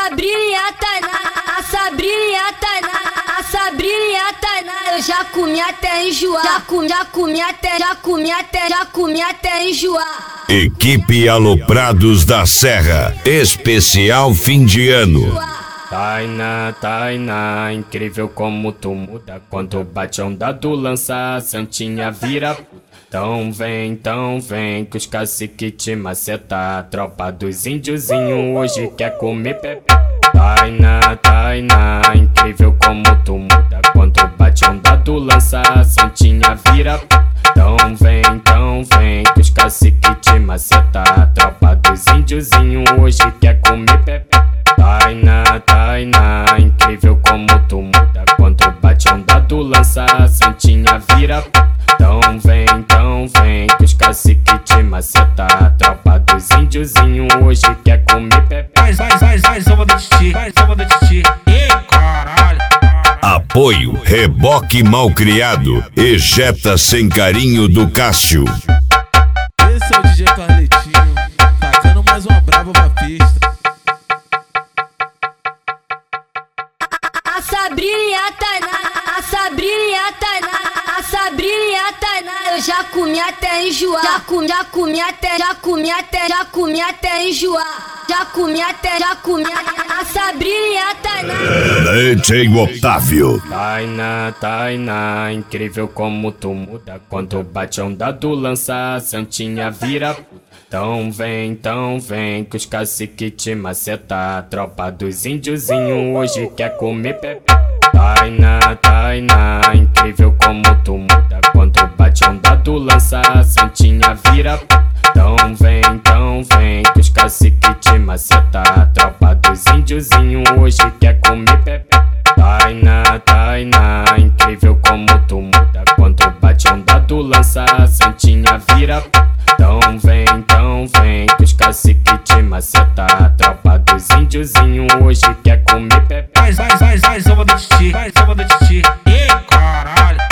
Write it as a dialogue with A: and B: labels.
A: Sabrinha Tainá, a Sabrinha Tainá, a Sabrinha Tainá, eu já comi até enjoar, já comi até enjoar.
B: Equipe Aloprados da Serra, especial fim de ano.
C: Tainá, Tainá, incrível como tu muda. Quando bate onda do lança, a santinha vira puta. Então vem, que os cacique te maceta. Tropa dos índiozinho hoje quer comer pepe. Tainá, Tainá, incrível como tu muda. Quando bate onda do lança, a santinha vira puta. Então vem, que os cacique te maceta. Tropa dos índiozinho hoje quer comer pepe. Tainá, Tainá, incrível como tu muda. Quando bate onda do lança, a santinha vira puta. Então vem, que os cacique te maceta. Tropa dos índiozinho hoje quer comer pepe.
D: Vai, samba do titi, Ih, caralho.
B: Apoio Reboque Malcriado, Ejeta Sem Carinho do Cássio.
E: Esse é o DJ Carletinho, tacando mais uma brava pra pista.
A: A Sabrinha Tainá, a Sabrinha Tainá, a Sabrinha Tainá, eu já comi até enjoar, já comi até enjoar. Já comi a Sabrinha Tainá.
B: DJ Otávio.
C: Tainá, Tainá, incrível como tu muda. Quando bate onda do lança, a santinha vira puta. Então vem, que os cacique te maceta. Tropa dos índiozinho hoje quer comer pepe. Tainá, Tainá, incrível como tu muda. Quando bate onda do lança, a santinha vira puta. Então vem, que os cacique te maceta. Tropa dos índiozinho hoje quer comer pepe. Tainá, Tainá, incrível como tu muda. Quando bate onda do lança, a santinha vira puta. Então vem, que os cacique te maceta. Tropa dos índiozinho hoje quer comer pepe.
D: Vai, samba do titi, Ih, caralho.